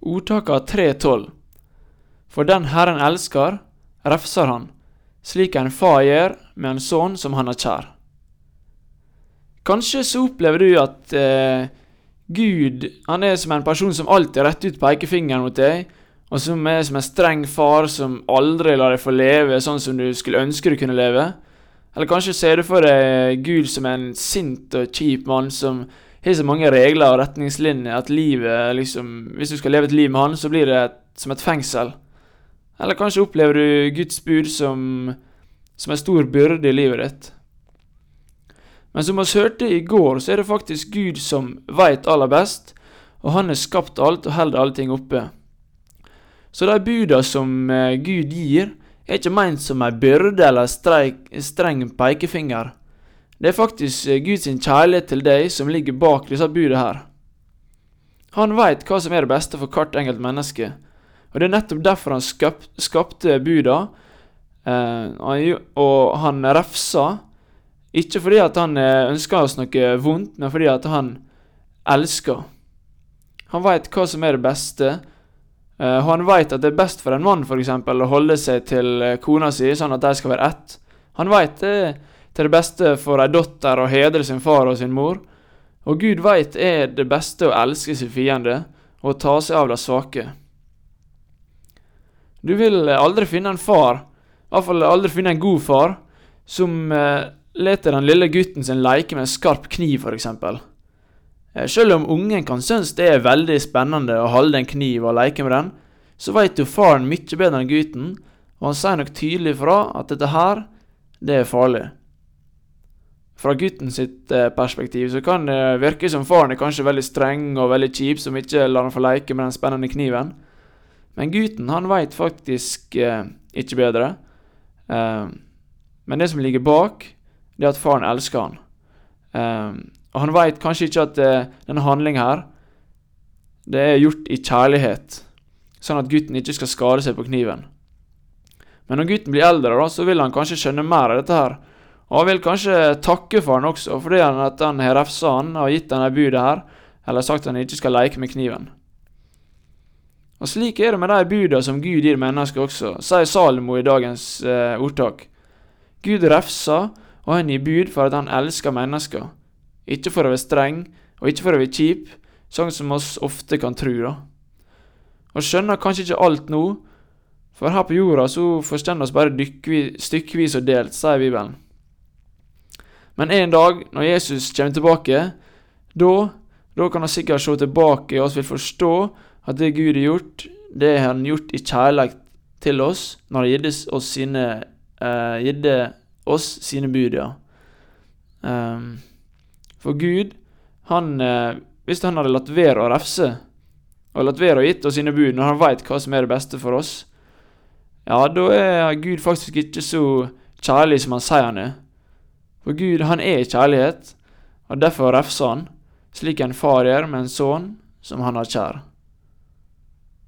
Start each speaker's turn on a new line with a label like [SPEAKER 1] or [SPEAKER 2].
[SPEAKER 1] Ordtaket 3:12. For den Herren elsker, refser han, slik en far gjør med en sønn som han har kjær. Kanskje så opplever du at Gud, han er som en person som alltid retter ut pekefingeren mot deg, og som er som en streng far som aldri lar deg få leve sånn som du skulle ønske du kunne leve. Eller kanskje ser du for deg Gud som en sint og kjip mann som har så mange regler og retningslinjer at livet, hvis du skal leve et liv med han, så blir det som et fengsel. Eller kanskje opplever du Guds bud som en stor byrde i livet ditt. Men som vi hørte i går, så er det faktisk Gud som vet aller best, og han har skapt alt og holder alle ting oppe. Så de budene som Gud gir, er ikke ment som en byrde eller streng pekefinger. Det er faktisk Guds kjærlighet til deg som ligger bak disse budene her. Han vet hva som er det beste for hvert enkelt menneske, og det er nettopp derfor han skapte budene, og han refsa, ikke fordi at han ønsker oss noe vondt, men fordi at han elsker. Han vet hva som er det beste, og han vet at det er best for en mann for eksempel å holde seg til kona si, sånn at de skal være ett. Han vet det til det beste for en dotter å hedre sin far og sin mor, og Gud vet er det beste å elske sin fiende og ta seg av de svake. Du vil aldri finne en far, i hvert fall aldri finne en god far, som leter den lille gutten sin leke med en skarp kniv for eksempel. Selv om ungen kan synes det er veldig spennende å holde en kniv og leke med den, så vet jo faren mye bedre enn gutten, og han sier nok tydelig fra at dette her, det er farlig. Fra gutten sitt perspektiv så kan det virke som faren er kanskje veldig streng og veldig kjip som ikke lar han få leke med den spennende kniven. Men gutten, han vet faktisk ikke bedre. Men det som ligger bak, det er at faren elsker han. Og han vet kanskje ikke at denne handlingen her, det er gjort i kjærlighet, sånn at gutten ikke skal skade seg på kniven. Men når gutten blir eldre da, så vil han kanskje skjønne mer av dette her, og han vil kanskje takke for han også, fordi han har refset han og gitt han en budet her, eller sagt at han ikke skal leke med kniven. Og slik er det med de budene som Gud gir mennesker også, sier Salomo i dagens ordtak. Gud refser, og han gir bud for at han elsker mennesker. Ikke for å være streng, og ikke for å være kjip, sånn som oss ofte kan tro da. Og skjønner kanskje ikke alt nå, for her på jorda så forstår oss bare stykkevis og delt, sier Bibelen. Men en dag, når Jesus kommer tilbake, da kan han sikkert se tilbake, og oss vil forstå at det Gud har gjort, det har han gjort i kjærlighet til oss, når han gitt oss sine bud, ja. For Gud, hvis han hadde latt være å refse, og latt være å gitt oss sine bud, når han vet hva som er det beste for oss, ja, da er Gud faktisk ikke så kjærlig som han sier han er. For Gud, han er kjærlighet, og derfor refser han, slik en far gjør med en sønn som han har kjær.